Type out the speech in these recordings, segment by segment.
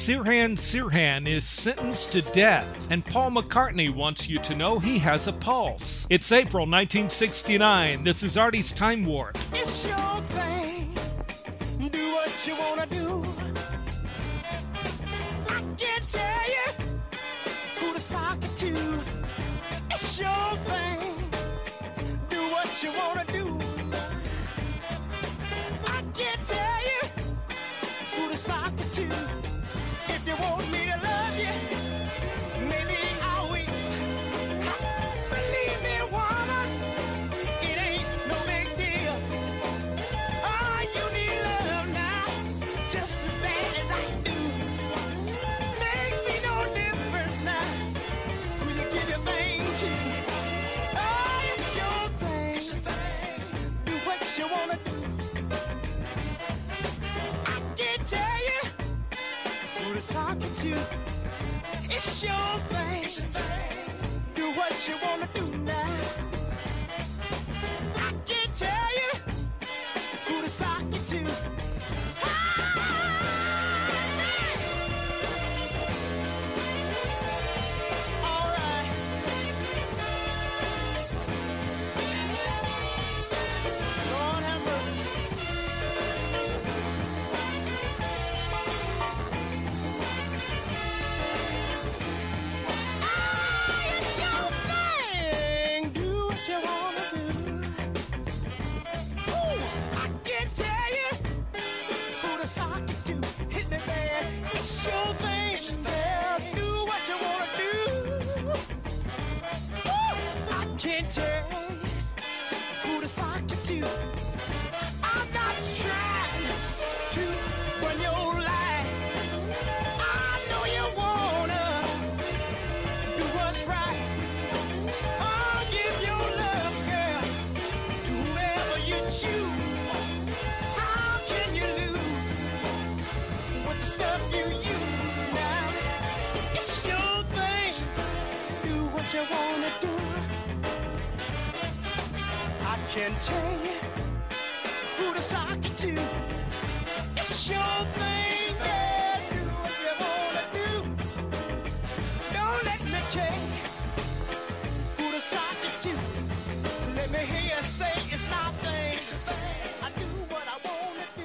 Sirhan Sirhan is sentenced to death, and Paul McCartney wants you to know he has a pulse. It's April 1969. This is Artie's Time Warp. It's your thing. Do what you wanna do. I can't tell you who to sock it to. It's your thing. Do what you wanna do. I can't tell you who to sock it to. If you want me to love you, maybe I'll wait. Believe me, woman, it ain't no big deal. Oh, you need love now, just as bad as I do. Makes me no difference now who you give your thing to. Oh, it's your thing. It's your thing. Do what you wanna do. I can't tell you who to talk to. It's your thing. It's your thing. Do what you wanna do now. I can't tell you who to sock it to. All right. Lord have mercy. It's your thing. Do what you wanna do. Ooh, I can't tell you who to sock it to. Hit me bad. It's your thing. Yeah, do what you wanna do. Ooh, I can't tell you who to sock it to. I'm not trying to run your life. I know you wanna do what's right. I'll give your love, girl, to whoever you choose. How can you lose with the stuff you use now? It's your thing. Do what you wanna do. I can tell you who to sock it to. It's your thing, yeah. Do what you wanna do. Don't let me tell you who to sock it to. Let me hear you say it's my thing. It's your thing. I do what I wanna do.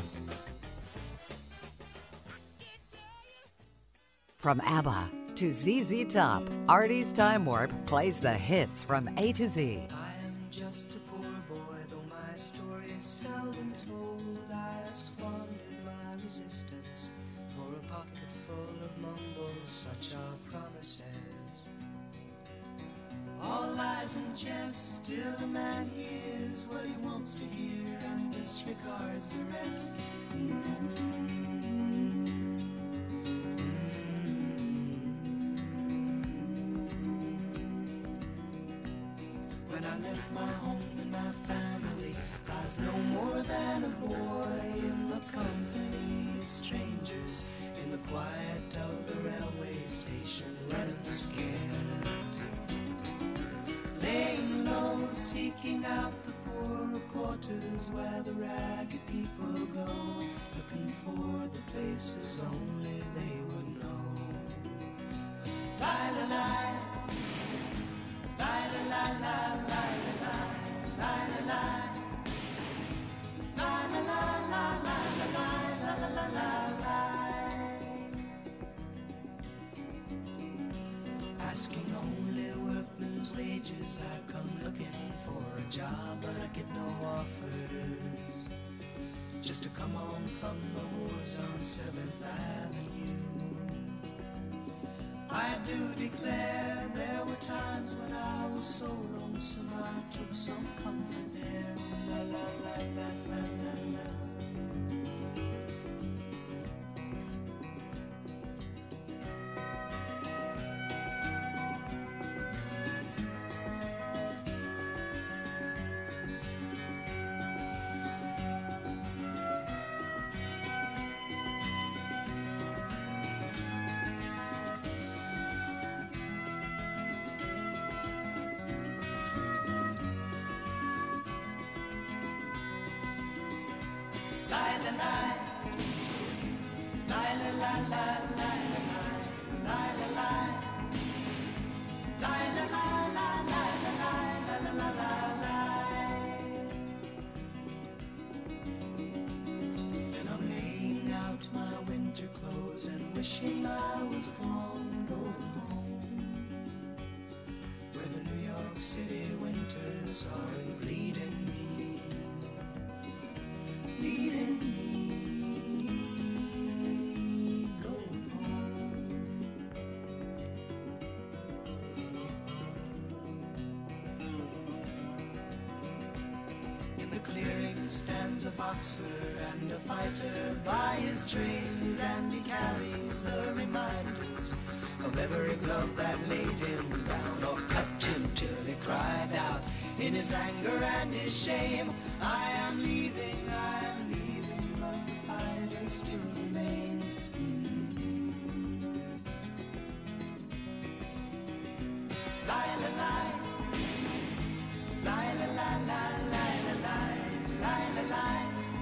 From ABBA to ZZ Top, Artie's Time Warp plays the hits from A to Z. I am just a poor boy, though my story is seldom told. I squandered my resistance for a pocket full of mumbles, such are promises. All lies and jest, still a man hears what he wants to hear and disregards the rest. When I left my home and my family, I was no more than a boy in the company of strangers, in the quiet of the railway station, running scared. Laying low, seeking out the poorer quarters where the ragged people go, looking for the places only they would know. Lie-la-lie, asking only workmen's wages, I come looking for a job, but I get no offers. Just to come home from the wars on 7th Avenue. I do declare there were times when I was so lonesome I took some comfort there. La la la la la la la. windows and wishing I was gone, going home, where the New York City winters are bleeding me, bleeding me, going home. In the clearing stands a boxer and a fighter by his trade, and he carries the reminders of every glove that laid him down or cut him till he cried out in his anger and his shame, I am leaving, but the fighter still remains. La la la, la la la la la la la la la la.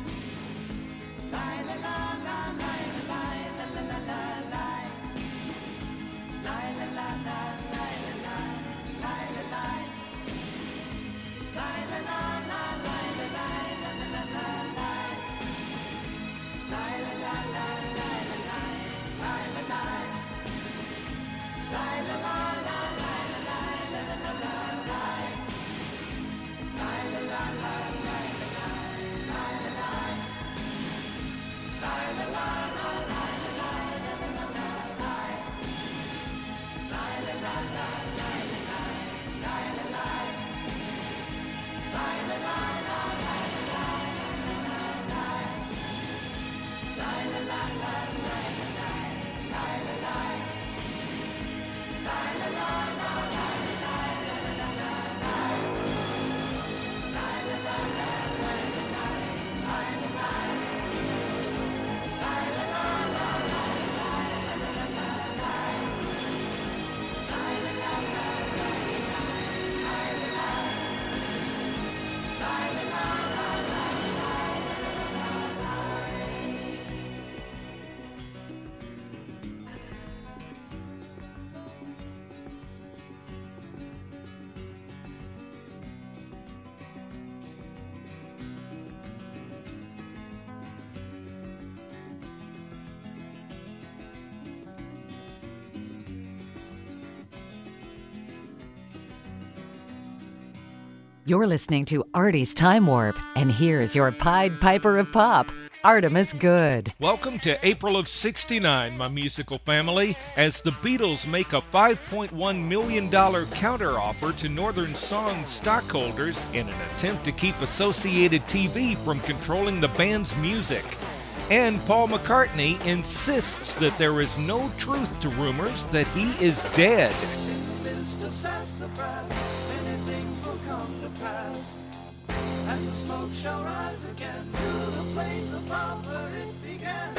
You're listening to Artie's Time Warp, and here's your Pied Piper of Pop, Artemus Good. Welcome to April of '69, my musical family, as the Beatles make a $5.1 million counteroffer to Northern Song stockholders in an attempt to keep Associated TV from controlling the band's music. And Paul McCartney insists that there is no truth to rumors that he is dead. In the midst of sassafras, many things will come to pass, and the smoke shall rise again to the place above where it began.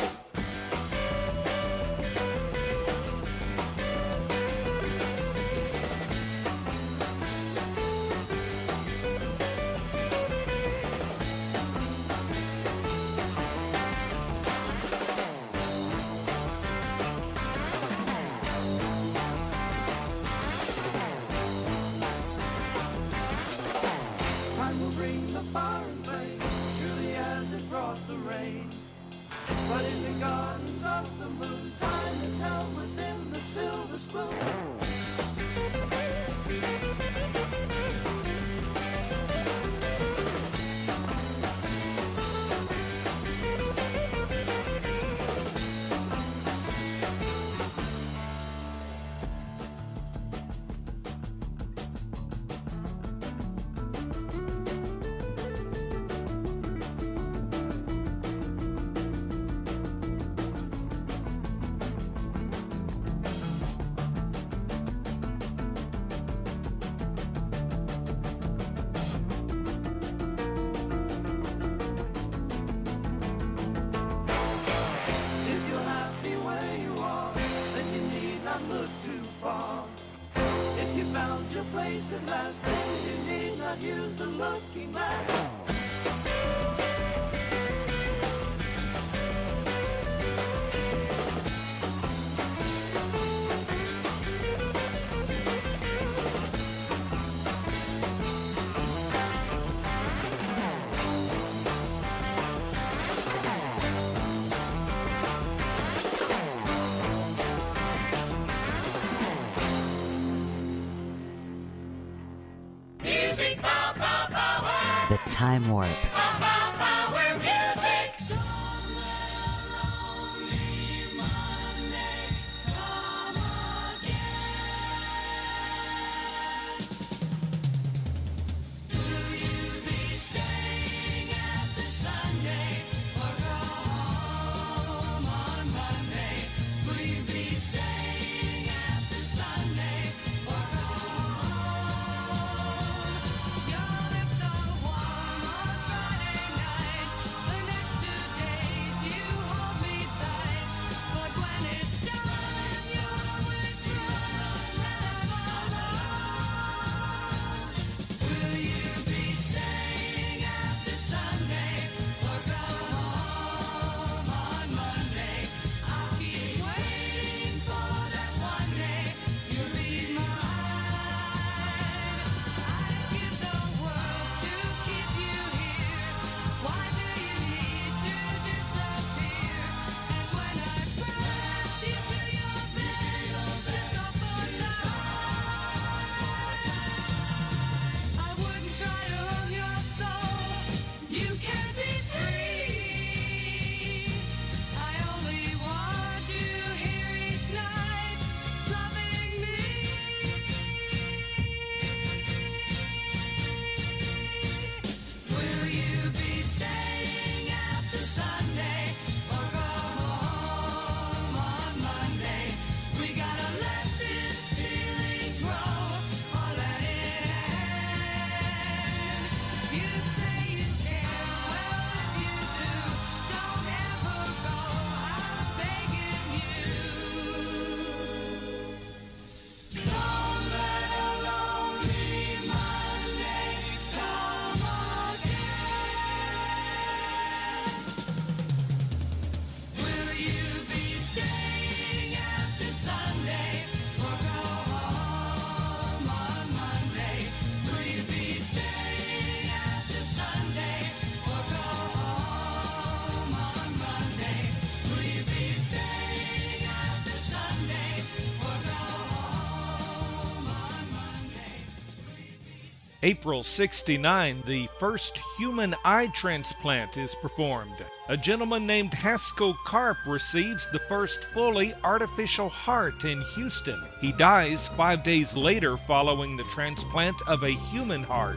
Time will bring the fire and flame, surely as it brought the rain. But in the gardens of the moon, time is held within the silver spoon. If you're happy where you are, then you need not look too far. If you found your place at last, then you need not use the looking glass. Time Warp. April 69, the first human eye transplant is performed. A gentleman named Haskell Karp receives the first fully artificial heart in Houston. He dies 5 days later following the transplant of a human heart.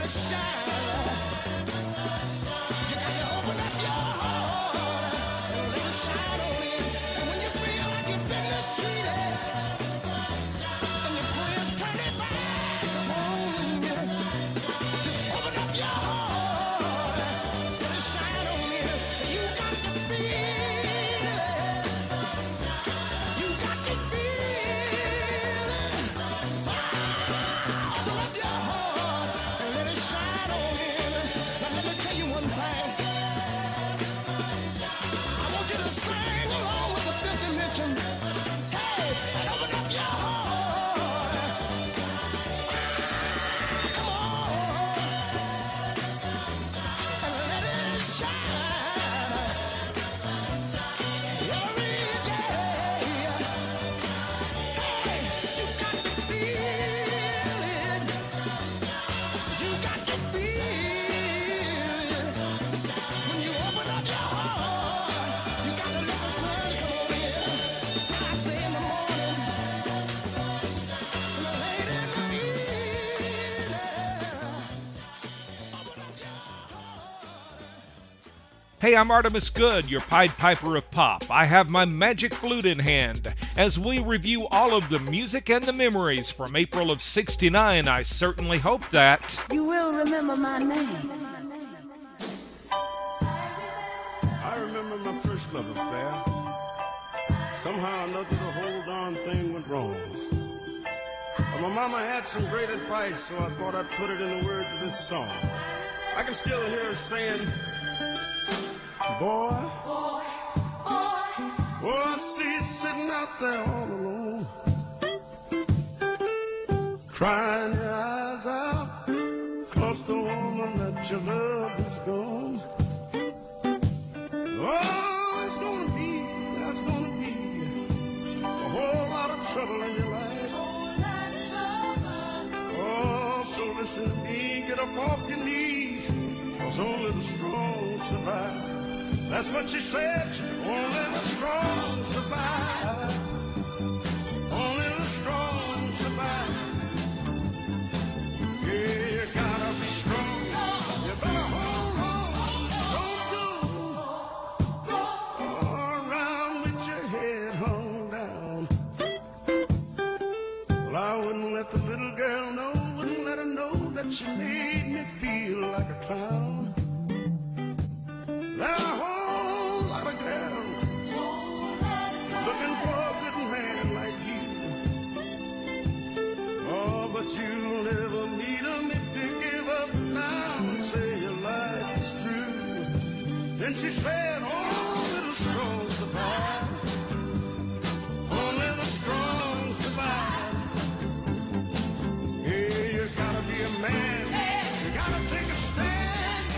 Hey, I'm Artemus Good, your Pied Piper of Pop. I have my magic flute in hand. As we review all of the music and the memories from April of '69, I certainly hope that you will remember my name. I remember my first love affair. Somehow or another, the whole darn thing went wrong. But my mama had some great advice, so I thought I'd put it in the words of this song. I can still hear her saying, boy, I see you sitting out there all alone, crying your eyes out, 'cause the woman that you love is gone. Oh, there's gonna be a whole lot of trouble in your life. Oh, so listen to me, get up off your knees, 'cause only the strong survive. That's what she said, only the strong survive. Only the strong survive. Yeah, you gotta be strong. You better hold on. Don't go around with your head hung down. Well, I wouldn't let the little girl know, wouldn't let her know that she made me feel like a clown. There are a whole lot of girls looking for a good man like you. Oh, but you'll never meet him if you give up now and say your life is through. Then she said, only the strong survive. Only the strong survive. Yeah, you gotta be a man. You gotta take a stand.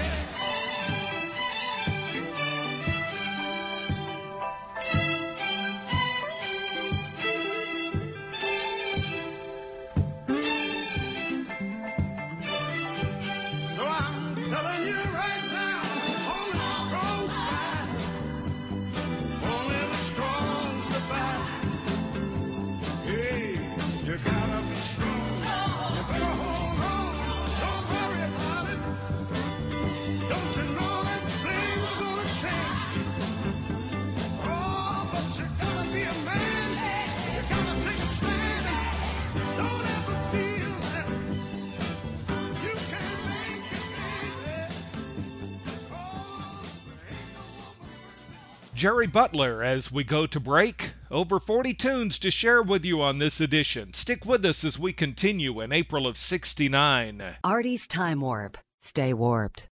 Jerry Butler as we go to break. Over 40 tunes to share with you on this edition. Stick with us as we continue in April of '69. Artie's Time Warp. Stay warped.